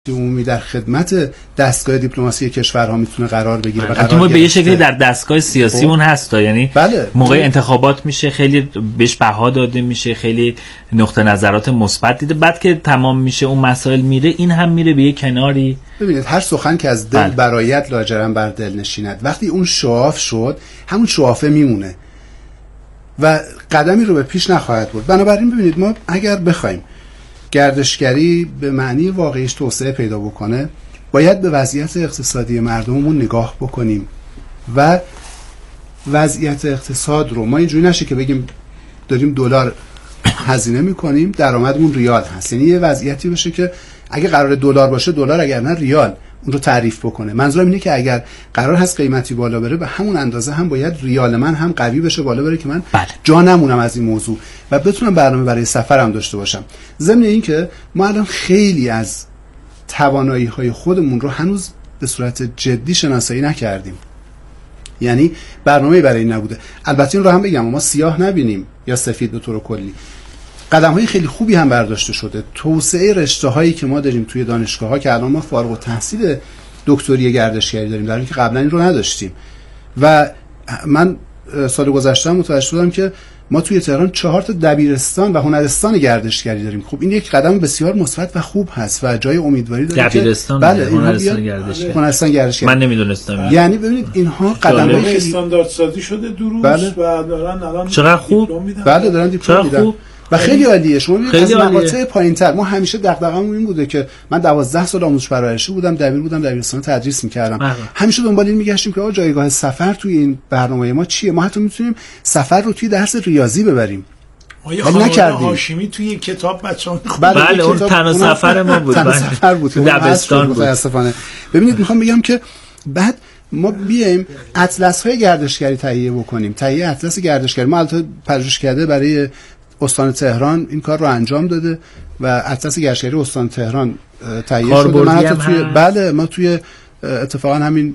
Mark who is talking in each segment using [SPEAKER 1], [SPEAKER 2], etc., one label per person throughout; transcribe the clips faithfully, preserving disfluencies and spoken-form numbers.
[SPEAKER 1] عمومی در خدمت دستگاه دیپلماسی کشورها میتونه قرار بگیره و
[SPEAKER 2] قرار به یه شکلی در دستگاه سیاسی اون هست یعنی
[SPEAKER 1] بله.
[SPEAKER 2] موقع انتخابات میشه خیلی بهش بها داده میشه، خیلی نقطه نظرات مثبت دیده، بعد که تمام میشه اون مسائل میره این هم میره به یه کناری.
[SPEAKER 1] ببینید هر سخن که از دل برایت لاجرم بر دل نشیند، وقتی اون شعاف شد همون شعافه میمونه و قدمی رو به پیش نخواهد برد. بنابراین ببینید ما اگر بخوایم گردشگری به معنی واقعیش توسعه پیدا بکنه باید به وضعیت اقتصادی مردممون نگاه بکنیم و وضعیت اقتصاد رو ما اینجوری نشه که بگیم داریم دلار هزینه میکنیم درآمدمون ریال هست، یعنی یه وضعیتی بشه که اگه قرار دلار باشه دلار، اگر نه ریال، اون رو تعریف بکنه. منظورم اینه که اگر قرار هست قیمتی بالا بره به همون اندازه هم باید ریال من هم قوی بشه بالا بره که من
[SPEAKER 2] بله.
[SPEAKER 1] جا نمونم از این موضوع و بتونم برنامه برای سفرم داشته باشم. ضمن این که ما الان خیلی از توانایی های خودمون رو هنوز به صورت جدی شناسایی نکردیم، یعنی برنامه‌ای برای این نبوده. البته این رو هم بگم ما سیاه نبینیم یا سفید به طور کلی، قدم های خیلی خوبی هم برداشته شده. توسعه رشته هایی که ما داریم توی دانشگاه ها که الان ما فارغ التحصیل دکتری گردشگری داریم در حالی که قبلا این رو نداشتیم و من سال گذشته متوجه شدم که ما توی تهران چهار تا دبیرستان و هنرستان گردشگری داریم. خب این یک قدم بسیار مثبت و خوب هست و جای امیدواری داره که
[SPEAKER 2] دبیرستان
[SPEAKER 1] بله
[SPEAKER 2] هنرستان گردشگری
[SPEAKER 1] هنرستان گردشگری
[SPEAKER 2] من نمیدونستم.
[SPEAKER 1] یعنی ببینید اینها قدم
[SPEAKER 3] های استاندارد سازی شده دروس
[SPEAKER 1] بله.
[SPEAKER 3] و دارن الان
[SPEAKER 2] چقدر خوب
[SPEAKER 1] بله دارن دیپلم میدن و خیلی عالیه. شما ببینید از مقاطع پایین‌تر ما همیشه دغدغه‌مون این بوده که من دوازده سال آموزش پرورشی بودم، دبیر بودم، دبیرستان تدریس می‌کردم، همیشه دنبال این می‌گشتیم که آقا جایگاه سفر توی این برنامه ما چیه. ما حتی می‌تونیم سفر رو توی درس ریاضی ببریم.
[SPEAKER 3] ما نکردیم. هاشمی توی یک کتاب بچه‌ها
[SPEAKER 2] بله, بله اون تنها سفر ما بود.
[SPEAKER 1] تنها سفر بود.
[SPEAKER 2] دبستان بود.
[SPEAKER 1] متأسفانه. ببینید می‌خوام بگم که بعد ما بیایم اطلس های گردشگری تهیه بکنیم. تهیه اطلس گردشگری ما البته پژوهشکده برای استان تهران این کار رو انجام داده و اطلس گردشگری استان تهران تهیه شده. من حتی توی بله ما توی اتفاقا همین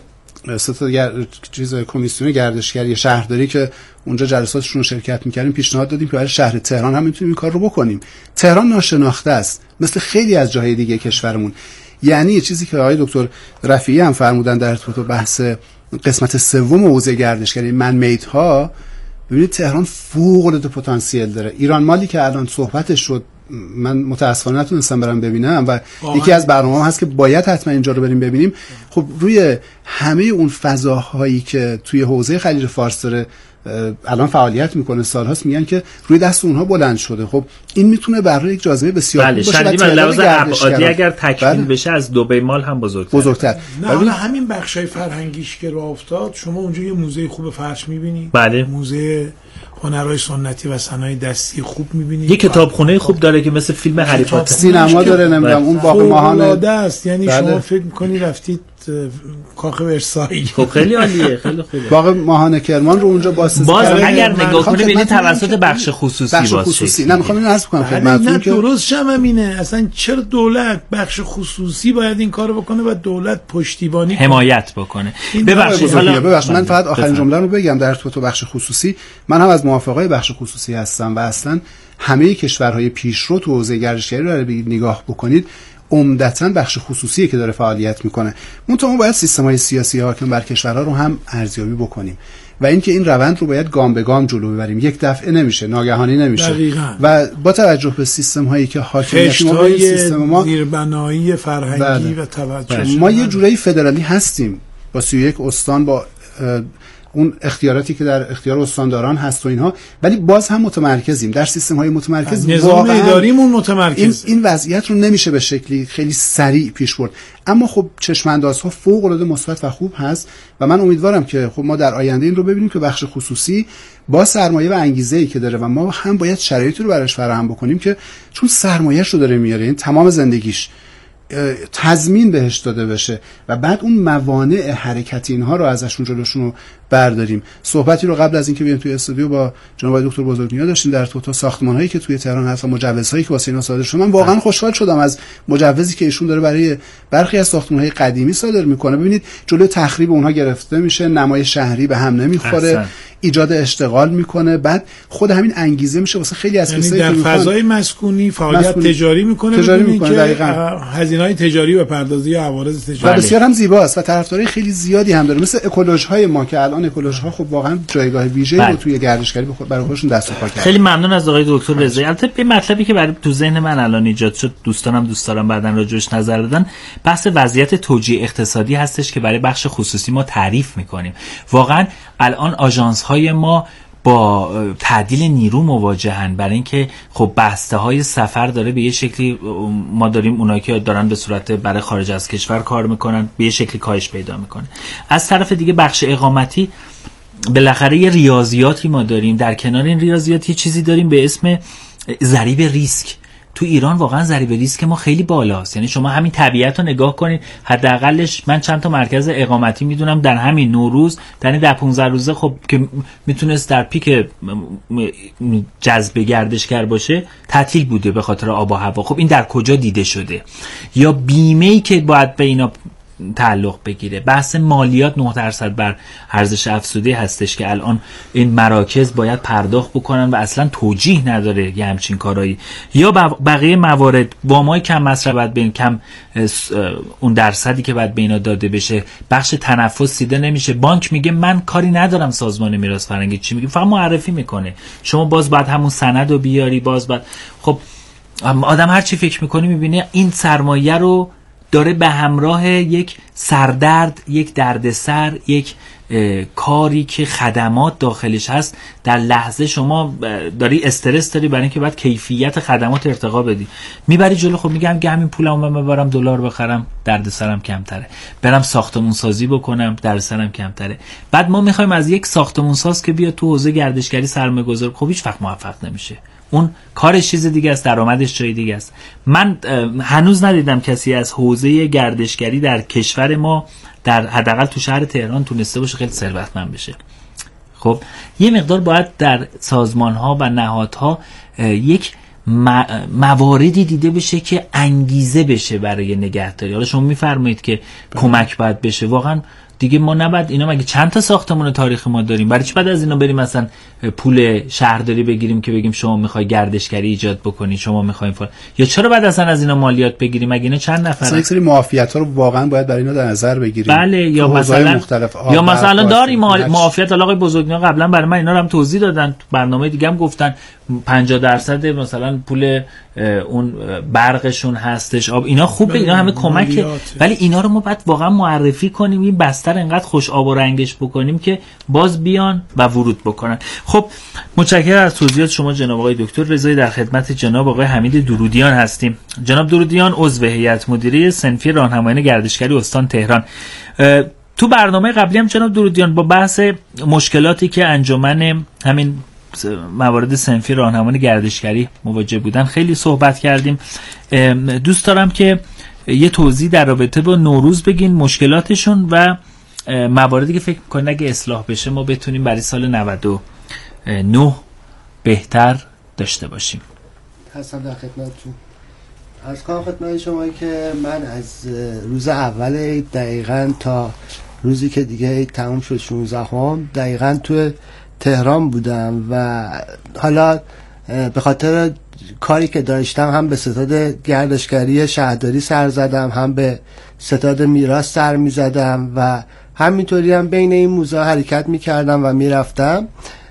[SPEAKER 1] سه تا گر... چیز کمیسیون گردشگری شهرداری که اونجا جلساتشون رو شرکت می‌کردیم پیشنهاد دادیم که برای شهر تهران هم میتونیم این کار رو بکنیم. تهران ناشناخته است مثل خیلی از جاهای دیگه کشورمون. یعنی یه چیزی که آقای دکتر رفیعی هم فرمودن در تو بحث قسمت سوم حوزه گردشگری من میدها، ببینید تهران فوق العاده پتانسیل داره. ایران مالی که الان صحبتش شد من متاسفانه نتونستم برام ببینم و آه. یکی از برنامه‌ها هست که باید حتما اینجا رو بریم ببینیم. خب روی همه اون فضاهایی که توی حوزه خلیج فارس داره الان فعالیت میکنه سالهاست میگن که روی دست اونها بلند شده. خب این میتونه برای یک جاذبه بسیار
[SPEAKER 2] بله
[SPEAKER 1] باشه.
[SPEAKER 2] بله شدید لحاظ ابعادی اگر تکمیل بله. بشه از دبی مال هم بزرگتر
[SPEAKER 1] بزرگتر.
[SPEAKER 3] نه حالا همین بخشای فرهنگیش که راه افتاد شما اونجا یه موزه خوب فرش میبینید،
[SPEAKER 2] بله
[SPEAKER 3] موزه هنرهای سنتی و صنایع دستی خوب میبینید،
[SPEAKER 2] یه کتابخونه خوب داره که مثل فیلم هری پاتر،
[SPEAKER 1] سینما داره، نمیدونم اون باغ ماهانه
[SPEAKER 3] است، یعنی بله. شما فکر می‌کنی رفتید کاخ ورسای.
[SPEAKER 2] خب خیلی عالیه، خیلی خوبه.
[SPEAKER 1] باغ ماهانه کرمان رو اونجا بازسازی
[SPEAKER 2] باز اگر نگاه کنید ببینید توسط بخش خصوصی
[SPEAKER 1] بخش خصوصی نه می‌خوام اینو عرض کنم
[SPEAKER 3] خدمتتون که درست شممینه اصلا چرا دولت بخش خصوصی باید این کارو بکنه و دولت پشتیبانی
[SPEAKER 2] حمایت بکنه. ببخشید
[SPEAKER 1] حالا ببخشید من فقط آخرین جمله رو بگم در تو بخش خصوصی. من هم از موافقای بخش خصوصی هستم و اصلا همه کشورهای پیشرو تو حوزه گردشگری رو بگید نگاه بکنید عمدتاً بخش خصوصیه که داره فعالیت میکنه. منتها ما باید سیستم‌های سیاسی حاکم بر کشورها رو هم ارزیابی بکنیم و اینکه این روند رو باید گام به گام جلو ببریم. یک دفعه نمیشه، ناگهانی نمیشه.
[SPEAKER 3] دقیقاً.
[SPEAKER 1] و با توجه به سیستم‌هایی که حاکمیت ما به سیستم ما
[SPEAKER 3] زیربنایی فرهنگی بله. و توجه
[SPEAKER 1] ما یه جورایی فدرالی هستیم با سی و یک استان، با اون اختیاراتی که در اختیار استانداران هست و اینها، ولی باز هم متمرکزیم در سیستم های متمرکز.
[SPEAKER 3] نظام اداریمون متمرکز.
[SPEAKER 1] این, این وضعیت رو نمیشه به شکلی خیلی سریع پیش برد. اما خب چشماندازها فوق العاده مثبت و خوب هست و من امیدوارم که خب ما در آینده این رو ببینیم که بخش خصوصی با سرمایه و انگیزه‌ای که داره و ما هم باید شرایطی رو براش فراهم بکنیم که چون سرمایه‌اش رو داره میاره، این تمام زندگیش تضمین بهش داده بشه و بعد اون موانع حرکتی اینها رو ازشون جلوشون رو برداریم. صحبتی رو قبل از اینکه بیایم توی استودیو با جناب دکتر بزرگنیا داشتیم در تو تا ساختمان‌هایی که توی تهران هست و مجوزهایی که واسه اینا صادر شده. من واقعا خوشحال شدم از مجوزی که ایشون داره برای برخی از ساختمان‌های قدیمی صادر میکنه. ببینید جلوی تخریب اونها گرفته میشه، نمای شهری به هم نمیخوره. ایجاد اشتغال میکنه، بعد خود همین انگیزه میشه واسه خیلی از کسایی
[SPEAKER 3] یعنی
[SPEAKER 1] که
[SPEAKER 3] در فضای مسکونی فعالیت مسکونی. تجاری میکنه،
[SPEAKER 1] تجاری میکنه
[SPEAKER 3] دقیقاً هزینه‌های تجاری و پردازی عوارض تجاری
[SPEAKER 1] و بسیار هم زیباست و طرفدارای خیلی زیادی هم داره، مثل اکولوژهای ما که الان اکولوژها خب واقعا جایگاه ویژه‌ای رو توی گردشگری برای خودشون دست و پا کردن.
[SPEAKER 2] خیلی ممنون از آقای دکتر رضایی. البته یه مطلبی که برای تو ذهن من الان ایجاد شد، دوستانم دوست دارم بعداً راجعش نظر دادن، بحث وضعیت توجیه اقتصادی هستش که برای بخش خصوصی ما تعریف میکنیم. واقعا الان آژانس‌های ما با تعدیل نیرو مواجهن، برای اینکه خب بسته های سفر داره به یه شکلی، ما داریم اونایی که دارن به صورت برای خارج از کشور کار میکنن به یه شکلی کاهش پیدا میکنه. از طرف دیگه بخش اقامتی بالاخره یه ریاضیاتی ما داریم، در کنار این ریاضیات یه چیزی داریم به اسم ضریب ریسک. تو ایران واقعا ضریب ریسک ما خیلی بالاست. یعنی شما همین طبیعت رو نگاه کنید، حداقلش من چند تا مرکز اقامتی میدونم در همین نوروز در این ده پانزده روزه خب که میتونست در پیک جذب گردشگر باشه تعطیل بوده به خاطر آب و هوا. خب این در کجا دیده شده؟ یا بیمه‌ای که باید به اینا تعلق بگیره. بحث مالیات نه درصد بر ارزش افزوده هستش که الان این مراکز باید پرداخت بکنن و اصلا توجیه نداره یه همچین کارایی. یا بقیه موارد، وامای کم مصرف باید بین کم اون درصدی که باید به اینا داده بشه، بخش تنفس دیده نمیشه. بانک میگه من کاری ندارم سازمان میراث فرهنگی، چی میگه؟ فقط معرفی میکنه. شما باز باید همون سند رو بیاری، باز باید خب آدم هر چی فکر میکنه میبینه این سرمایه رو داره به همراه یک سردرد، یک دردسر، یک کاری که خدمات داخلش هست، در لحظه شما داری استرس داری برای اینکه بعد کیفیت خدمات ارتقا بدی، میبری جلو. خب میگم که همین پولمو من ببرم دلار بخرم، دردسرم کمتره، برم ساختمون سازی بکنم، دردسرم کمتره. بعد ما میخوایم از یک ساختمون ساز که بیاد تو حوزه گردشگری سرمایه‌گذار، خب هیچ وقت موفق نمیشه. اون کارش چیز دیگه است، درآمدش جای دیگه است. من هنوز ندیدم کسی از حوزه گردشگری در کشور ما در حداقل تو شهر تهران تونسته باشه خیلی ثروتمند بشه. خب یه مقدار باید در سازمان‌ها و نهادها یک مواردی دیده بشه که انگیزه بشه برای نگهداری. حالا شما میفرمایید که کمک باید بشه، واقعا دیگه ما نباید اینا، مگه چند تا ساختمان تاریخ ما داریم؟ برای چی بعد از اینا بریم مثلا پول شهرداری بگیریم که بگیم شما میخوای گردشگری ایجاد بکنی، شما میخواین فلان؟ یا چرا بعد اصلا از اینا مالیات بگیریم؟ مگه اینا چند نفره؟
[SPEAKER 1] اصلا یک سری معافیت‌ها رو واقعا باید برای اینا در نظر بگیریم.
[SPEAKER 2] بله، یا مثلا مختلف یا مثلا داریم معافیت. آقای بزرگنیا قبلا برای من اینا رو هم توضیح دادن، تو برنامه دیگه هم گفتن پنجاه درصد مثلا پول اون برقشون هستش، آب، اینا خوبه، اینا همه کمکه، ولی اینا رو ما باید واقعا معرفی کنیم، این بستر انقدر خوش آب و رنگش بکنیم که باز بیان و ورود بکنن. خب متشکرم از توضیحات شما جناب آقای دکتر رضایی. در خدمت جناب آقای حمید درودیان هستیم. جناب درودیان عضو هیئت مدیره صنفی راهنمایان گردشگری استان تهران. تو برنامه قبلی هم جناب درودیان با بحث مشکلاتی که انجمن همین موارد صنفی راهنمایان گردشگری مواجه بودن خیلی صحبت کردیم. دوست دارم که یه توضیح در رابطه با نوروز بگین، مشکلاتشون و مواردی که فکر می‌کنید اگه اصلاح بشه ما بتونیم برای سال نود و نه بهتر داشته باشیم.
[SPEAKER 4] هستم در خدمتتون. از کنم خدمت شما که من از روز اول دقیقاً تا روزی که دیگه تموم شد شانزدهم دقیقاً تو تهران بودم و حالا به خاطر کاری که داشتم هم به ستاد گردشگری شهرداری سر زدم، هم به ستاد میراث سر می زدم و همینطوری هم بین این موزه حرکت می کردم و می رفتم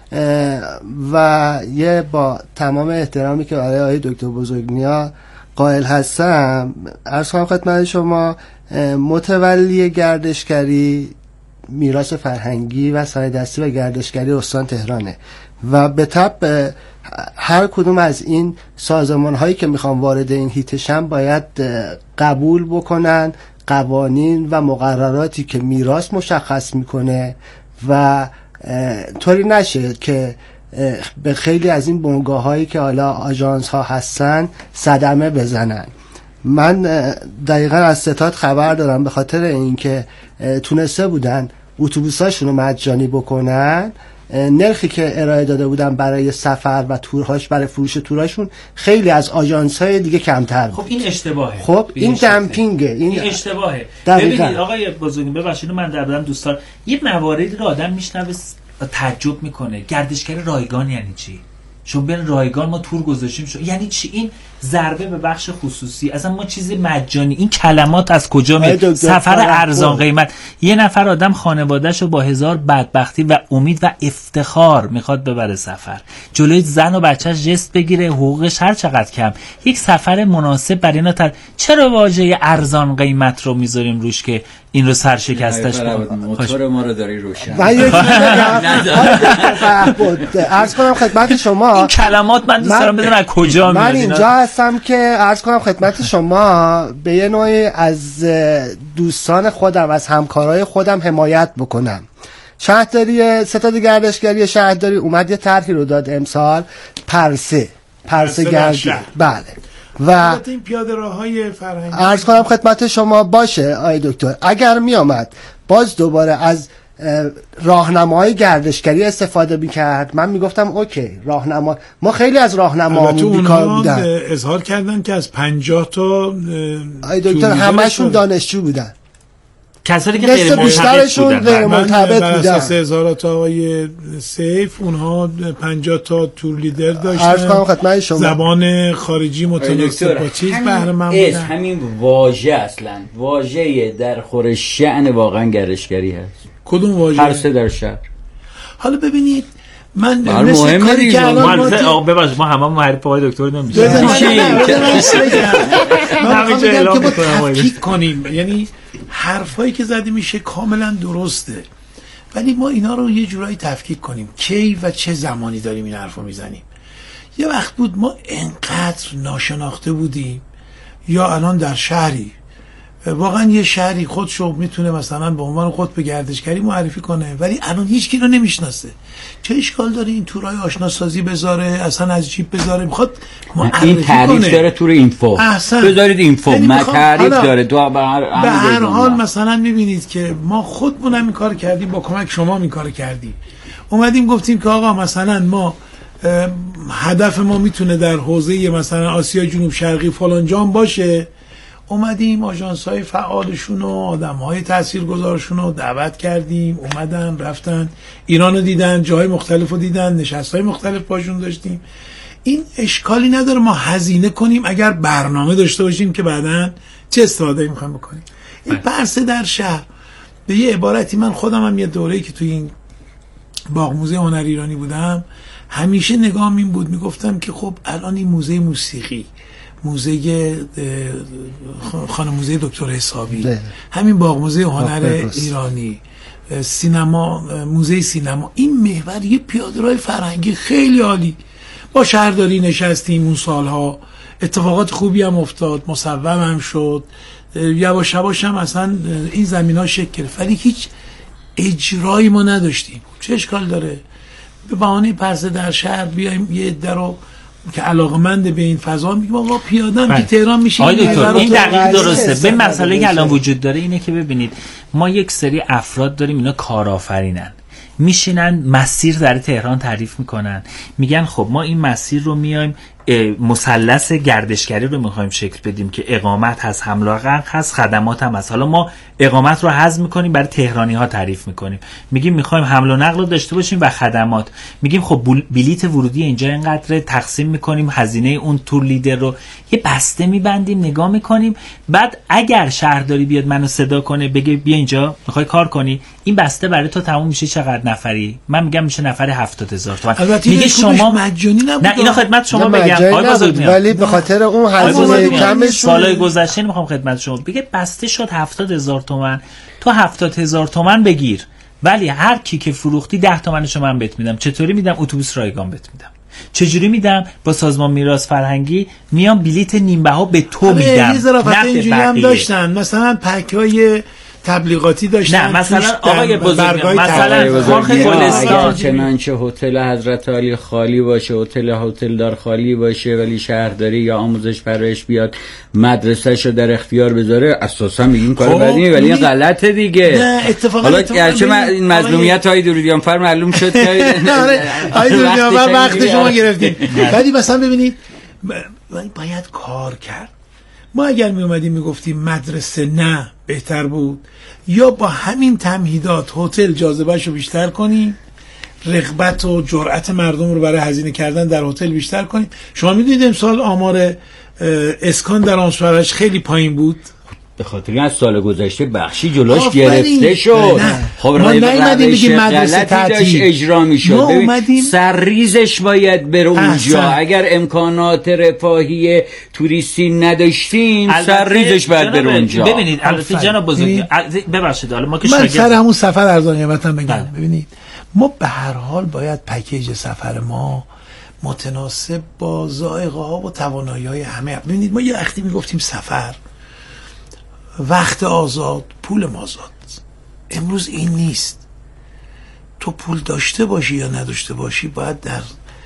[SPEAKER 4] و یه با تمام احترامی که برای آقای دکتر بزرگنیا قائل هستم، عرض کنم خدمت شما متولی گردشگری میراث فرهنگی و سایه‌دستی و گردشگری استان تهرانه و به تبع هر کدوم از این سازمان هایی که میخوان وارد این هیتشن باید قبول بکنن قوانین و مقرراتی که میراث مشخص میکنه و طوری نشه که به خیلی از این بنگاه هایی که حالا آژانس ها هستن صدمه بزنن. من دقیقا از ستاد خبر دارم، به خاطر اینکه تونسته بودن اتوبوساشون رو مجانی بکنن، نرخی که ارائه داده بودن برای سفر و تورهاش، برای فروش تورهاشون خیلی از آژانس‌های دیگه کمتر بود.
[SPEAKER 2] خب این اشتباهه.
[SPEAKER 4] خب این دمپینگه، این,
[SPEAKER 2] این اشتباهه. ببینید آقای بزرگی، ببخشید من در بدم دوستان یه مواردی رو آدم میشنوه تعجب میکنه گردشگری رایگان یعنی چی؟ شما بین رایگان ما تور گذاشتیم شو. یعنی چی این ضربه به بخش خصوصی؟ اصلا ما چیز مجانی، این کلمات از کجا میاد؟ سفر ارزان قیمت. یه نفر آدم خانواده‌شو با هزار بدبختی و امید و افتخار میخواد ببره سفر، جلوی زن و بچه‌ش جست بگیره، حقوقش هر چقدر کم، یک سفر مناسب برای اینا تر. چرا واژه ارزان قیمت رو میذاریم روش که این رو سرشکستش
[SPEAKER 5] کنه؟ موتور ما رو داری روشن.
[SPEAKER 4] من یه چیزی عرض کنم خدمت شما،
[SPEAKER 2] این کلمات من دوست دارم بدونم از کجا میاد.
[SPEAKER 4] من اینجا هستم که عرض کنم خدمت شما به یه نوعی از دوستان خودم، از همکارای خودم حمایت بکنم. شهرداری ستاد گردشگری شهرداری اومد یه طرحی رو داد امسال، پرسه پرسه گردی، بله، و
[SPEAKER 3] البته این پیاده راه‌های فرهنگی
[SPEAKER 4] عرض کنم خدمت شما باشه آقای دکتر، اگر می آمد باز دوباره از راهنمای گردشگری استفاده می‌کرد، من میگفتم اوکی راهنما، ما خیلی از راهنمامون بیکار بودن.
[SPEAKER 3] اظهار کردن که از پنجاه تا
[SPEAKER 4] آقای دکتر همشون دانشجو بودن،
[SPEAKER 2] کسایی که غیر
[SPEAKER 4] بیشترشون غیر مرتبط بودن.
[SPEAKER 3] بر اساس اظهارات آقای سیف اونها پنجاه تا تور لیدر داشتن،
[SPEAKER 4] عرض کنم خدمت شما
[SPEAKER 3] زبان خارجی متناسب با چیز بهره مند بودن.
[SPEAKER 5] همین واژه اصلا واژه در خور شأن واقعا گردشگری هست.
[SPEAKER 3] کدوم واژه؟
[SPEAKER 5] هر سه در شهر.
[SPEAKER 3] حالا ببینید من
[SPEAKER 5] مثل کاری که الان
[SPEAKER 2] ما ببخشید ما همه معرف آقای دکتر نمیشه.
[SPEAKER 3] من میگم که ما تفکیک کنیم، یعنی حرفایی که زده میشه کاملا درسته، ولی ما اینا رو یه جورایی تفکیک کنیم. کی و چه زمانی داریم این حرفو میزنیم؟ یه وقت بود ما انقدر ناشناخته بودیم، یا الان در شهری واقعا یه شهری خودشو میتونه مثلا به عنوان خود به گردشگری معرفی کنه، ولی الان هیچ کی رو نمیشناسه. چه اشکال داره این تورای آشناسازی بذاره، اصلا از جیب بذاره، میخواد
[SPEAKER 5] این تعریف داره تور اینفو، بذارید اینفو،
[SPEAKER 3] یعنی
[SPEAKER 5] ما تعریف داره دو
[SPEAKER 3] به هر حال مثلا میبینید که ما خودمون هم این کار کردیم، با کمک شما این کار کردیم، اومدیم گفتیم که آقا مثلا ما هدف ما میتونه در حوزه مثلا آسیا جنوب شرقی فلان جام باشه، اومدیم آژانس‌های فعالشون و آدم‌های تاثیرگذارشون رو دعوت کردیم، اومدن رفتن ایران رو دیدن، جاهای مختلف رو دیدن، نشست‌های مختلف باشون داشتیم. این اشکالی نداره ما هزینه کنیم اگر برنامه داشته باشیم که بعداً چه استفاده می‌خوایم بکنیم. این پرسه در شهر به یه عبارتی، من خودم هم یه دوره‌ای که توی این باغ موزه هنر ایرانی بودم، همیشه نگاهم این بود، میگفتم که خب الان این موزه موسیقی، موزه خانه موزه دکتر حسابی، ده. همین باغ موزه هنر ایرانی، سینما، موزه سینما، این محور یه پیاده‌روی فرهنگی خیلی عالی. با شهرداری نشستیم اون سالها، اتفاقات خوبی هم افتاد، مصوب هم شد، یواش یواش هم اصلا این زمین‌ها شکل گرفت، ولی هیچ اجرایی ما نداشتیم. چه اشکال داره به بهانه پرسه در شهر بیایم یه عده رو که علاقمند به این فضا میگم آقا پیاده‌ام که تهران میشه.
[SPEAKER 2] این دقیق درسته. به مسئله که الان وجود داره اینه که ببینید ما یک سری افراد داریم، اینا کارآفرینن، میشینن مسیر در تهران تعریف میکنن، میگن خب ما این مسیر رو میایم مثلث گردشگری رو میخوایم شکل بدیم که اقامت هست، حمل و نقل هست، خدمات هم هست. حالا ما اقامت رو حذف میکنیم، برای تهرانی ها تعریف میکنیم، میگیم میخوایم حمل و نقل رو داشته باشیم و خدمات، میگیم خب بلیت ورودی اینجا اینقدر، تقسیم میکنیم هزینه اون تور لیدر رو، یه بسته میبندیم، نگاه میکنیم. بعد اگر شهرداری بیاد منو صدا کنه بگه بیا اینجا میخوای کار کنی، این بسته برای تو تموم میشه چقدر نفری؟ من میگم میشه نفر هفتاد هزار تومان. میگه شما
[SPEAKER 3] مجانی نبود.
[SPEAKER 2] نه اینا خدمت شما بگم
[SPEAKER 4] ولی به خاطر اون هزینه کمش
[SPEAKER 2] سالای گذشته میخوام خدمت شما بگه بسته شد هفتاد هزار تومان، تو هفتاد هزار تومان بگیر، ولی هر کی که فروختی ده تومنشو من بهت میدم. چطوری میدم؟ اتوبوس رایگان بهت میدم. چجوری میدم؟ با سازمان میراث فرهنگی میام بلیت نیم بها به تو میدم.
[SPEAKER 3] یه ظرافت اینجوری هم داشتن، مثلا پکای تبلیغاتی داشتن،
[SPEAKER 2] نه مثلا آقای بزرگ مثلا
[SPEAKER 5] خاک گلستان، چنانچه هتل حضرت علی خالی باشه، هتل هتل دار خالی باشه، ولی شهرداری یا آموزش پرورش بیاد مدرسه‌شو در اختیار بذاره، اساسا میگیم کار بدیه، ولی این غلطه دیگه.
[SPEAKER 3] نه اتفاقا
[SPEAKER 5] حالا گرچه این مظلومیت های درودیان فر معلوم شد که
[SPEAKER 3] های درودیان فر وقت شما گرفتیم، ولی مثلا ببینید باید کار کرد. ما اگر می اومدیم میگفتیم مدرسه نه بهتر بود، یا با همین تمهیدات هتل جاذبهشو بیشتر کنیم رغبت و جرأت مردم رو برای هزینه کردن در هتل بیشتر کنیم. شما میدونید امسال آمار اسکان در آنسپرش خیلی پایین بود،
[SPEAKER 5] به خاطر از سال گذشته بخشی جلوش گرفته شد.
[SPEAKER 3] خب ما نیومدیم بگیم مدرسه تعطیل
[SPEAKER 5] اجرا میشد، سرریزش باید بره اونجا. اگر امکانات رفاهی توریستی نداشتیم سرریزش باید بره اونجا.
[SPEAKER 2] ببینید البته جناب بزرگ ببخشید حالا ما که
[SPEAKER 3] من سر همون سفر ارزان قیمتم بگم. ببینید ما به هر حال باید پکیج سفر ما متناسب با ذائقه ها و توانایی های همه. ببینید ما یه وقتی میگفتیم سفر وقت آزاد پول مازاد، امروز این نیست. تو پول داشته باشی یا نداشته باشی باید در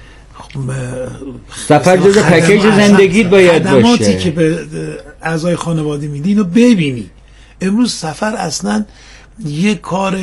[SPEAKER 5] سفر جز پکیج زندگیت باید باشه.
[SPEAKER 3] خدماتی که به اعضای خانواده میدی اینو ببینی. امروز سفر اصلا یه کار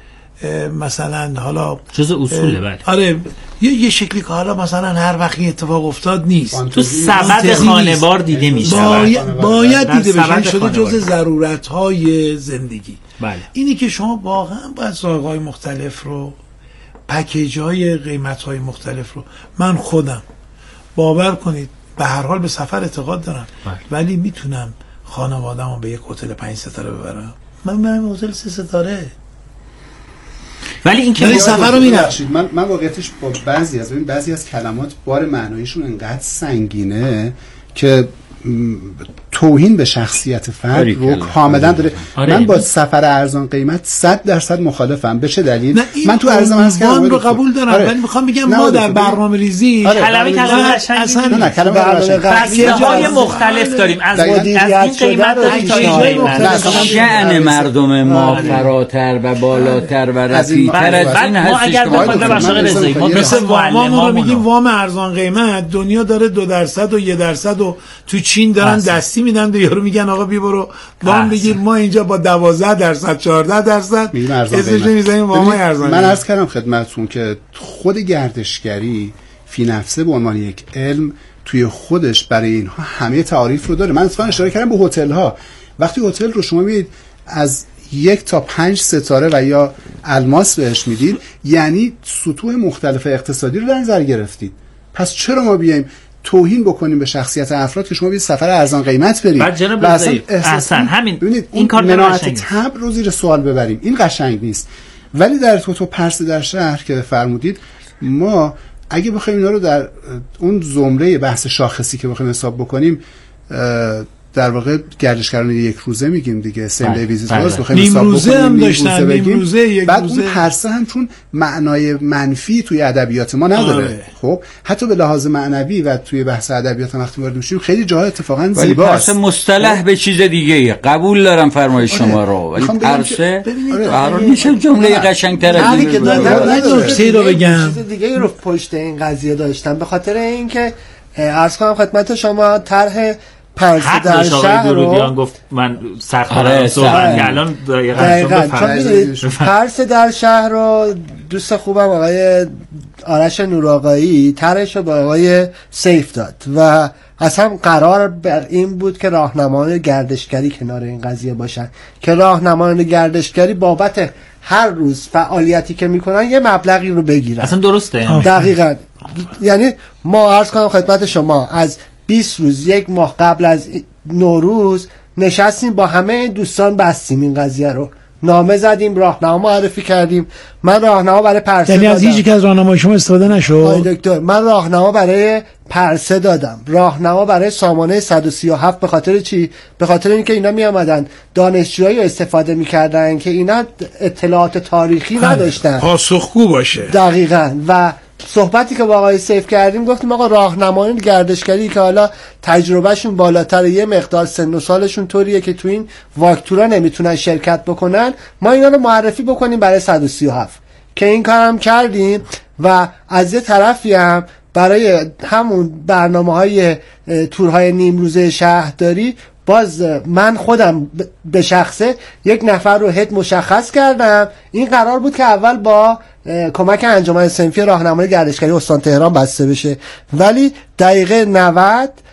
[SPEAKER 3] مثلا حالا
[SPEAKER 2] جز اصوله. بله
[SPEAKER 3] آره یه یه شکلی که حالا مثلا هر وقت اتفاق افتاد نیست،
[SPEAKER 2] تو سبد خانوار دیده میشه،
[SPEAKER 3] باید, باید دیده بشه، شده جز ضرورت های زندگی.
[SPEAKER 2] بله.
[SPEAKER 3] اینی که شما واقعا باید ذائقه های مختلف رو، پکیج های قیمت های مختلف رو، من خودم باور کنید به هر حال به سفر اعتقاد دارم. بله. ولی میتونم خانواده‌مو به یک هتل پنج ستاره ببرم، من برم هتل سه ستاره.
[SPEAKER 2] ولی این که
[SPEAKER 1] سفر رو می‌بخشید من من واقعیتش با بعضی از ببین بعضی از کلمات بار معنایشون انقدر سنگینه که توهین به شخصیت فرد رو کاملا داره.
[SPEAKER 2] آره.
[SPEAKER 1] من با سفر ارزان قیمت صد درصد مخالفم. به چه دلیل؟ من تو عرضم هست
[SPEAKER 3] کردم رو قبول دارم. آره. ولی میخوام بگم ما در برنامه ریزی
[SPEAKER 2] آره. کلمه کلمه اصلا
[SPEAKER 1] نه کلمه
[SPEAKER 2] های مختلف داریم از از این قیمت تا این قیمت.
[SPEAKER 5] شأن مردم ما فراتر و بالاتر و رفیع‌تر از این هست.
[SPEAKER 2] ما اگر بخوایم به بخش رضایی ما
[SPEAKER 3] مثل وام رو میگیم وام ارزان قیمت، دنیا داره دو درصد و یک درصد و تو چین دارن دستی میدن و یارو میگن آقا بی برو وام بگیر. ما اینجا با دوازده درصد چهارده درصد اسمش میذاریم وام ارزان.
[SPEAKER 1] من عرض کردم خدمتتون که خود گردشگری فی نفسه به عنوان یک علم توی خودش برای اینها همه تعاریف رو داره. من اصلا اشاره کردم به هتل ها. وقتی هتل رو شما میید از یک تا پنج ستاره و یا الماس بهش میدید، یعنی سطوح مختلف اقتصادی رو در نظر گرفتید. پس چرا ما بیایم توهین بکنیم به شخصیت افراد که شما بیاید سفر ارزان قیمت برید؟
[SPEAKER 2] بعد جناب رضایی اصلا همین
[SPEAKER 1] ببینید این کار مناعت تبر رو زیر سوال ببریم، این قشنگ نیست. ولی در تو تو پرس در شهر که فرمودید، ما اگه بخوایم اینا رو در اون زمره بحث شاخصی که بخوایم حساب بکنیم، در واقع گردشگران یک روزه میگیم دیگه، سیم دی ویزیت باز بخوایم حساب
[SPEAKER 3] روزه هم داشتن، نیم روزه یک
[SPEAKER 1] بعد
[SPEAKER 3] روزه.
[SPEAKER 1] اون پرسه هم چون معنای منفی توی ادبیات ما نداره. آره. خب حتی به لحاظ معنوی و توی بحث ادبیات وقتی وارد میشیم خیلی جاها اتفاقا زیباست.
[SPEAKER 5] ولی مصطلح به چیز دیگه ای. قبول دارم فرمایش آره. شما رو، ولی پرسه قرار میشه جمله قشنگ‌تر از این.
[SPEAKER 3] که نکته رو بگم
[SPEAKER 4] چیز دیگه رو پشت این قضیه داشتم، به خاطر اینکه عرض کنم خدمت شما طرح پرسه در شهر رو
[SPEAKER 2] گفت من سرخوردم صحبت که الان
[SPEAKER 4] دقیقاً پرسه در شهر رو دوست خوبم آقای آرش نورآقایی طرحش رو به آقای سیف داد و اصلا قرار بر این بود که راهنمایان گردشگری کنار این قضیه باشن، که راهنمایان گردشگری بابت هر روز فعالیتی که میکنن یه مبلغی رو بگیرن.
[SPEAKER 2] اصلا درسته.
[SPEAKER 4] دقیقاً. یعنی ما عرض کنم خدمت شما از بیست روز یک ماه قبل از نوروز نشستیم با همه دوستان، بستیم این قضیه رو، نامه زدیم، راهنما معرفی کردیم. من راهنما برای پرسه
[SPEAKER 3] یعنی از هیچ یک از راهنمای شما استفاده نشد؟
[SPEAKER 4] آقای دکتر من راهنما برای پرسه دادم، راهنما برای سامانه صد و سی و هفت. به خاطر چی؟ به خاطر اینکه اینا می آمدن دانشجویی استفاده می‌کردن که اینا اطلاعات تاریخی نداشتن،
[SPEAKER 3] پاسخگو باشه.
[SPEAKER 4] دقیقاً. و صحبتی که با آقای سیف کردیم گفتیم آقا راهنمایان گردشگری که حالا تجربهشون بالاتر، یه مقدار سن و سالشون طوریه که تو این واکتورا نمیتونن شرکت بکنن، ما اینا رو معرفی بکنیم برای صد و سی و هفت که این کارم کردیم. و از یه طرفی هم برای همون برنامه‌های تورهای نیم روزه شهرداری باز من خودم به شخصه یک نفر رو هد مشخص کردم. این قرار بود که اول با کمک انجمن صنفی راهنمای گردشگری استان تهران بسته بشه، ولی دقیقه نود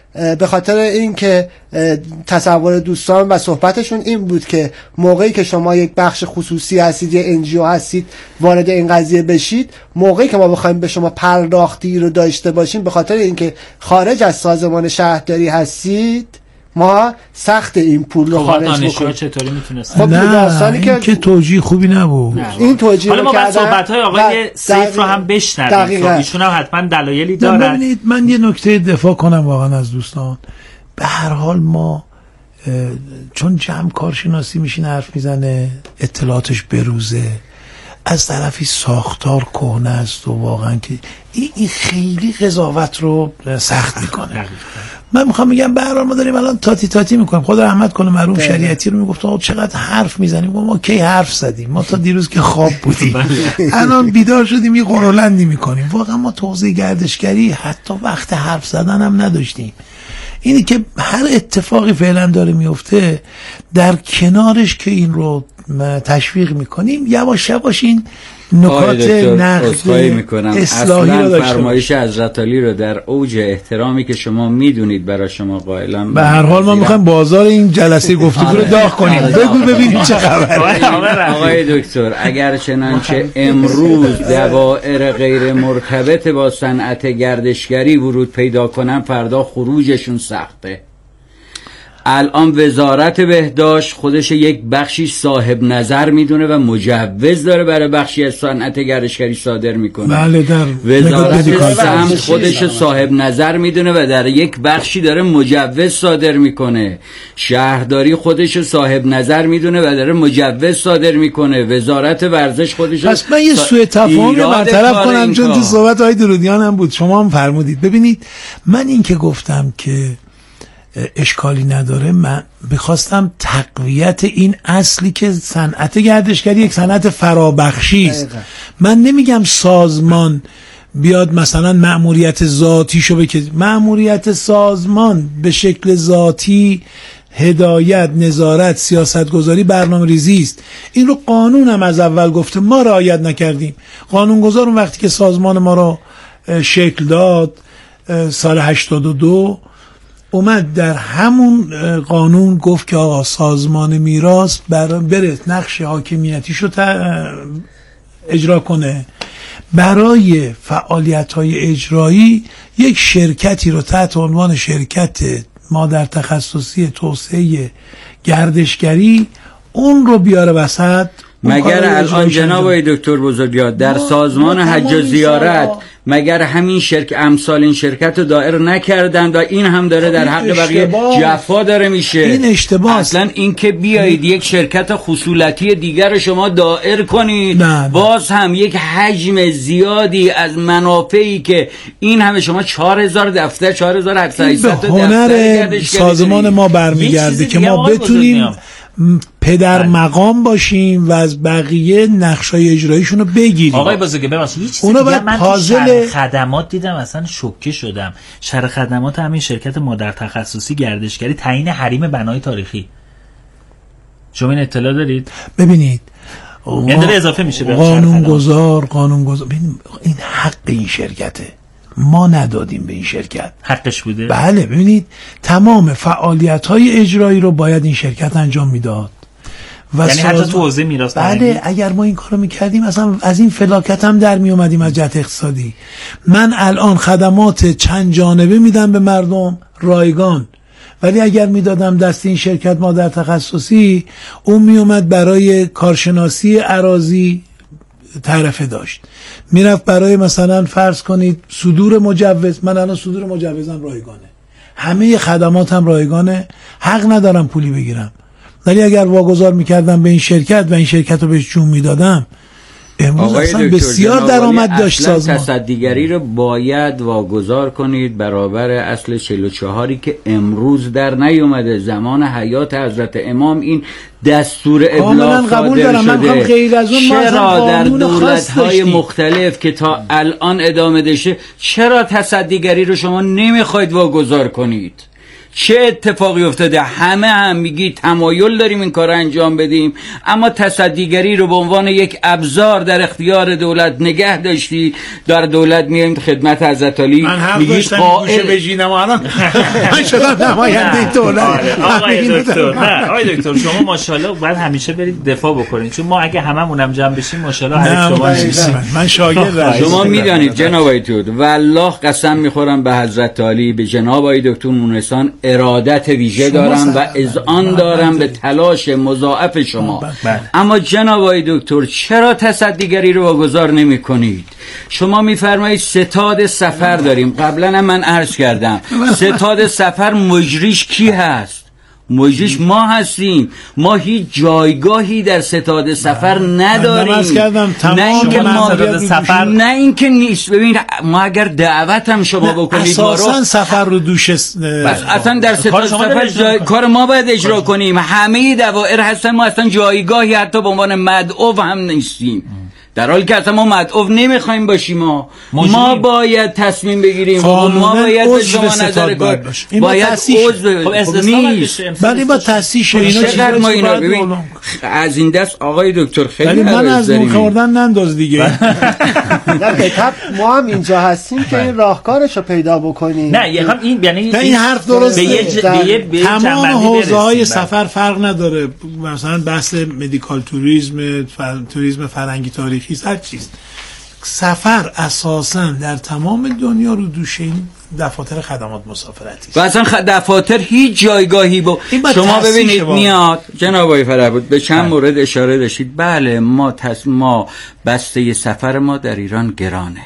[SPEAKER 4] به خاطر اینکه تصور دوستان و صحبتشون این بود که موقعی که شما یک بخش خصوصی هستید، یه انجیو هستید، وارد این قضیه بشید، موقعی که ما بخوایم به شما پرداختی رو داشته باشیم، به خاطر اینکه خارج از سازمان شهرداری هستید، ما سخت این پول رو خارج بکنیم.
[SPEAKER 2] چطوری میتونست؟
[SPEAKER 3] خب نه این که, که توجیه خوبی نبود.
[SPEAKER 2] نه.
[SPEAKER 4] این توجیه
[SPEAKER 2] حالا ما بعد صحبت‌های آقای سیف رو هم بشنویم. ایشون هم حتما دلایلی دارن.
[SPEAKER 3] ببینید من یه نکته دفاع کنم واقعا از دوستان. به هر حال ما چون جمع کارشناسی میشین حرف میزنه، اطلاعاتش بروزه، از طرفی ساختار کهنه است و واقعا که این, این خیلی قضاوت رو سخت میکنه. من میخوام بگم به هر حال ما داریم الان تاتی تاتی میکنیم. خدا رحمت کنه مرحوم شریعتی رو میگفت آقا چقدر حرف میزنیم، ما کی حرف زدیم؟ ما تا دیروز که خواب بودیم الان بیدار شدیم یه قرولندی میکنیم. واقعا ما تو حوزه گردشگری حتی وقت حرف زدن هم نداشتیم. اینی که هر اتفاقی فعلا داره میفته، در کنارش که این رو تشویق میکنیم، یواش یواش این نکات نقد اصلاحی رو داشته.
[SPEAKER 5] فرمایش حضرت علی رو در اوج احترامی که شما میدونید برای شما قائلم،
[SPEAKER 3] به هر حال ما میخوایم بازار این جلسه گفتگو رو داغ کنیم. بگو ببینیم چه خبره.
[SPEAKER 5] آقای دکتر، اگر چنانچه امروز دوائر غیر مرتبط با صنعت گردشگری ورود پیدا کنن، فردا خروجشون سخته. الان وزارت بهداشت خودش یک بخشی صاحب نظر میدونه و مجوز داره برای بخشی از صنعت گردشگری صادر میکنه.
[SPEAKER 3] بله، در
[SPEAKER 5] وزارت سمت خودش صاحب نظر میدونه و در یک بخشی داره مجوز صادر میکنه. شهرداری خودش صاحب نظر میدونه و داره مجوز صادر میکنه. وزارت ورزش خودش.
[SPEAKER 3] پس من یه سوء تفاهمی برطرف کنم، چون تو صحبت های درودیان هم بود، شما هم فرمودید. ببینید من این که گفتم که اشکالی نداره، من بخواستم تقویت این اصلی که صنعت گردشگری یک صنعت فرابخشی است. من نمیگم سازمان بیاد مثلا مأموریت ذاتیشو بکشه. مأموریت سازمان به شکل ذاتی هدایت، نظارت، سیاستگذاری، برنامه‌ریزی است. این رو قانون هم از اول گفته، ما رعایت نکردیم. قانونگذار اون وقتی که سازمان ما رو شکل داد سال هشتاد و دو اومد در همون قانون گفت که آقا سازمان میراث برای بره نقش حاکمیتیشو اجرا کنه، برای فعالیت‌های اجرایی یک شرکتی رو تحت عنوان شرکت مادر تخصصی توسعه گردشگری اون رو بیاره وسط.
[SPEAKER 5] مگر الان جناب دکتر بزرگیار در سازمان حج و زیارت مگر همین شرکت امثال این شرکت رو دائر نکردند و این هم داره در حق بقیه جفا داره میشه؟
[SPEAKER 3] این اشتباه
[SPEAKER 5] اصلا این که بیایید یک شرکت خصولتی دیگر شما دائر کنید، نه باز هم یک حجم زیادی از منافعی که این همه شما چهار هزار دفتر چهار هزار هفتصد تا
[SPEAKER 3] دفتر سازمان ما برمیگرده که ما بتونیم پدر مقام باشیم و از بقیه نقشای اجراییشون رو بگیریم.
[SPEAKER 2] آقای بزرگه ببخشید یه چیزی دیگه من پازل خدمات دیدم اصلا شوکه شدم. شرح خدمات همین شرکت مادر تخصصی گردشگری تعیین حریم بنای تاریخی. شما این اطلاع دارید؟
[SPEAKER 3] ببینید
[SPEAKER 2] این داره اضافه میشه به
[SPEAKER 3] قانونگذار قانونگذار این حق این شرکته، ما ندادیم به این شرکت.
[SPEAKER 2] حقش بوده؟
[SPEAKER 3] بله. ببینید تمام فعالیت‌های اجرایی رو باید این شرکت انجام میداد.
[SPEAKER 2] یعنی ساز... حتی تو حوزه میراث.
[SPEAKER 3] بله، اگر ما این کارو میکردیم اصلا از این فلاکت هم در میومدیم از جهت اقتصادی. من الان خدمات چند جانبه میدم به مردم رایگان، ولی اگر میدادم دست این شرکت مادر تخصصی، اون میومد برای کارشناسی اراضی تعرفه داشت، میرفت برای مثلا فرض کنید صدور مجوز. من الان صدور مجوزم رایگانه، همه خدماتم رایگانه، حق ندارم پولی بگیرم. ولی اگر واگذار میکردم به این شرکت و این شرکت رو بهش جون میدادم، امروز اصلا بسیار درآمد داشت سازمان.
[SPEAKER 5] تصدیگری رو باید واگذار کنید برابر اصل چهل و چهار که امروز در نیومده. زمان حیات حضرت امام این دستور ابلاغ صادر شده.
[SPEAKER 3] غیر از اون
[SPEAKER 5] چرا در دولت‌های مختلف که تا الان ادامه داشته چرا تصدیگری رو شما نمیخواید واگذار کنید؟ چه اتفاقی افتاده؟ همه هم میگی تمایل داریم این کار انجام بدیم، اما تصدیگری رو به عنوان یک ابزار در اختیار دولت نگه داشتی. در دولت میایم خدمت حضرت علی،
[SPEAKER 3] من حرف
[SPEAKER 5] میگی
[SPEAKER 3] داشتم
[SPEAKER 5] قائل
[SPEAKER 3] گوشه بجینم الان من شدم نماینده دولت.
[SPEAKER 2] آقای دکتر نه آقای دکتر شما ماشاءالله باید همیشه برید دفاع بکنید، چون ما اگه هممونم جمع بشیم ماشاءالله هر شما نیستیم.
[SPEAKER 3] من شاگرد
[SPEAKER 5] شما میدانید جناب آقای دکتر، والله قسم میخورم به حضرت علی، به جناب آقای دکتر مونسان ارادت ویژه دارم و اذعان دارم به تلاش مضاعف شما. اما جناب آقای دکتر چرا تصدیگری رو واگذار نمی کنید؟ شما میفرمایید ستاد سفر داریم، قبلا من عرض کردم ستاد سفر مجریش کی هست؟ مجریش ما هستیم. ما هیچ جایگاهی در ستاد سفر نداریم.
[SPEAKER 3] نه
[SPEAKER 5] اینکه ما سفر نه اینکه نیست. ببین ما اگر دعوت هم شما بکنید
[SPEAKER 3] اساسا سفر رو دوش
[SPEAKER 5] بس اصلا در ستاد سفر جای... کار ما باید اجرا کنیم. همه دوائر هستن، ما اصلا جایگاهی حتی به عنوان مدعو هم نیستیم، در حالی که اصلا ما مدعو نمیخوایم باشیم. ما مجریم. ما باید تصمیم بگیریم، ما باید به شما نظر کار باید عضو نیست.
[SPEAKER 3] ولی با تاسیس اینا
[SPEAKER 5] چقدر ما اینا ببین از این دست آقای دکتر خیلی
[SPEAKER 3] من از اون خوردن ننداز دیگه.
[SPEAKER 4] نه بهتر ما هم اینجا هستیم که این راهکارشو پیدا بکنیم.
[SPEAKER 2] نه یه هم این یعنی
[SPEAKER 3] این حرف درسته.
[SPEAKER 2] به یه
[SPEAKER 3] تمام حوزه‌های سفر فرق نداره، مثلا بحث مدیکال توریسم، توریسم فرهنگی تاریخی، هر چیز سفر اساسا در تمام دنیا رو دوش این دفاتر خدمات مسافرتی
[SPEAKER 5] و اصلا دفاتر هیچ جایگاهی با شما ببینید میاد. جناب آقای فرهبود به چند مورد اشاره داشتید. بله ما تص... ما بسته سفر ما در ایران گرانه.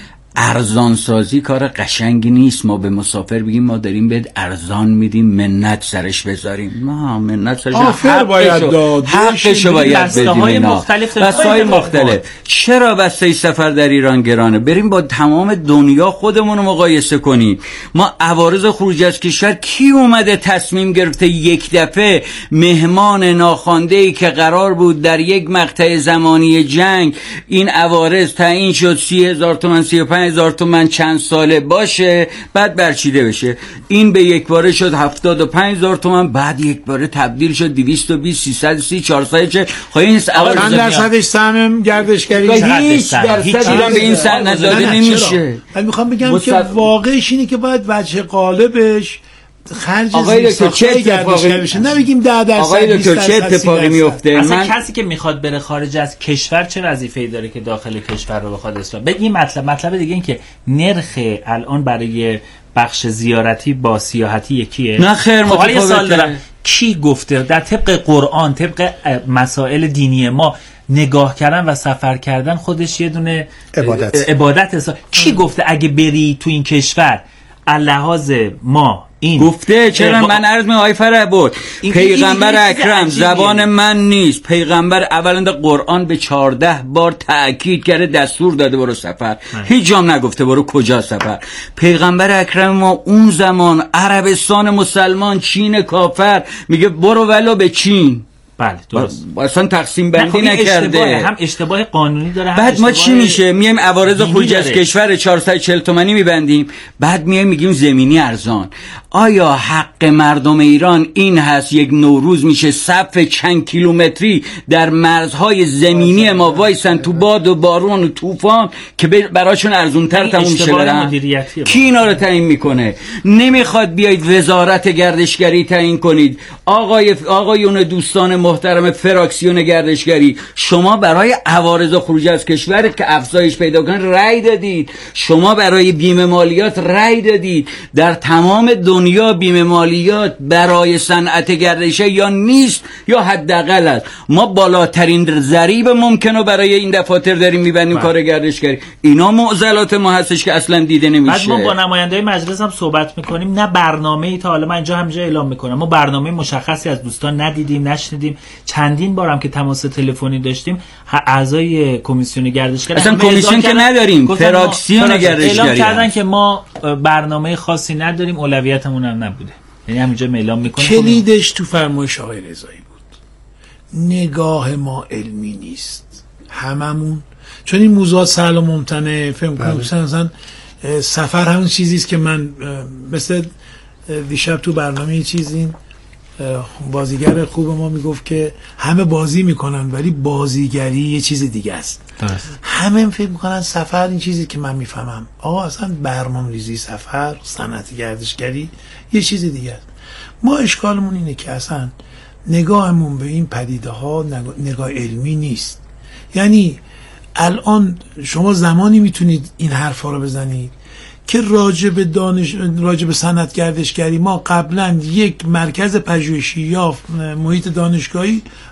[SPEAKER 5] ارزان سازی کار قشنگی نیست. ما به مسافر بگیم ما داریم بهت ارزان میدیم، منت سرش بذاریم. ما منت سرش
[SPEAKER 3] آفر باید داد،
[SPEAKER 5] حقشو باید بدیم. اینا بسای مختلف. چرا بسته سفر در ایران گرانه؟ بریم با تمام دنیا خودمون رو مقایسه کنیم. ما عوارض خروج از کشور کی اومده تصمیم گرفته یک دفعه مهمان ناخوانده‌ای که قرار بود در یک مقطع زمانی جنگ این عوارض تعیین شد سی هزار تومان سی و پنج هزار تومان چند ساله باشه، بعد برچیده بشه، این به یک باره شد هفتاد و پنج هزار تومان، بعد یک باره تبدیل شد دویست و بیست سیصد و سی چهارصد چه خواهی نیست.
[SPEAKER 3] چند درصدش سهم گردشگری؟
[SPEAKER 5] هیچ درصدی هم به این سن نداده نمیشه.
[SPEAKER 3] من میخوام بگم مصف... که واقعش اینه که باید وجه قالبش خرج
[SPEAKER 5] آقای دکتر چه اتفاقی
[SPEAKER 3] بشه، نمیگیم ده درصد
[SPEAKER 5] آقای دکتر چه اتفاقی میفته؟
[SPEAKER 2] اصلا من... کسی که میخواد بره خارج از کشور چه وظیفه‌ای داره که داخل کشور رو بخواد اصلاح؟ بگیم مطلب مطلب دیگه این که نرخ الان برای بخش زیارتی با سیاحتی یکیه.
[SPEAKER 5] نه خیر متفاوته.
[SPEAKER 2] کی گفته در طبق قرآن، طبق مسائل دینی ما نگاه کردن و سفر کردن خودش یه دونه
[SPEAKER 1] عبادت
[SPEAKER 2] عبادت اصلا. کی گفته اگه بری تو این کشور لحاظ ما این
[SPEAKER 5] گفته؟ چرا من عرض می آقای فرهبود پیغمبر اکرم زبان من نیست. پیغمبر اولا قرآن به چهارده بار تأکید کرده دستور داده برو سفر، هیچ جام نگفته برو کجا سفر. پیغمبر اکرم ما اون زمان عربستان مسلمان، چین کافر، میگه برو ولو به چین.
[SPEAKER 2] بله درست.
[SPEAKER 5] اصلا تقسیم بندی نکرده.
[SPEAKER 2] اشتباه، هم اشتباه قانونی داره، هم
[SPEAKER 5] بعد ما چی میشه؟ میایم عوارض خروج از کشور چهارصد و چهل تومانی میبندیم، بعد میایم میگیم زمینی ارزان. آیا حق مردم ایران این هست یک نوروز میشه صف چند کیلومتری در مرزهای زمینی ما وایسن تو باد و بارون و طوفان که براشون ارزونتر تموم شه برن؟ کی اینا رو تعیین میکنه؟ نمیخواد بیاید وزارت گردشگری تعیین کنید. آقای آقایون دوستان محترم فراکسیون گردشگری، شما برای عوارض خروج از کشور که افزایش پیدا کنه رأی دادید، شما برای بیمه مالیات رأی دادید. در تمام دنیا بیمه مالیات برای صنعت گردشه یا نیست یا حداقل است. ما بالاترین ضریب ممکنه برای این دفاتر داریم میبندیم کار گردشگری. اینا معضلات ما هستش که اصلا دیده نمیشه.
[SPEAKER 2] بعد ما با نماینده‌های مجلس هم صحبت میکنیم، نه برنامه‌ای تا حالا من اینجا همینجا اعلام میکنم ما برنامه مشخصی از دوستان ندیدیم، نشنیدیم. چندین بارم که تماس تلفنی داشتیم اعضای کمیسیون گردشگری
[SPEAKER 5] اصلا کمیسیون که نداریم، فراکسیون گردشگری
[SPEAKER 2] اعلام کردن که ما برنامه خاصی نداریم، اولویتمون هم نبوده. یعنی همینجا اعلام میکنیم.
[SPEAKER 3] کلیدش تو فرمایش آقای رضایی بود. نگاه ما علمی نیست هممون، چون این موضوعات سهل و ممتنع فهم کنم. مثلا سفر همون چیزی است که من مثل دیشب تو برنامه یه چیزی بازیگر خوب ما میگفت که همه بازی میکنن ولی بازیگری یه چیز دیگه است. همه فکر میکنن سفر این چیزی که من میفهمم. آقا اصلا برنامه‌ریزی سفر، صنعت گردشگری یه چیز دیگه است. ما اشکالمون اینه که اصلا نگاهمون به این پدیده ها نگاه علمی نیست. یعنی الان شما زمانی میتونید این حرفا رو بزنید که راجع به دانش راجع به صنعت گردشگری ما قبلا یک مرکز پژوهشی یا محیط دانشگاهی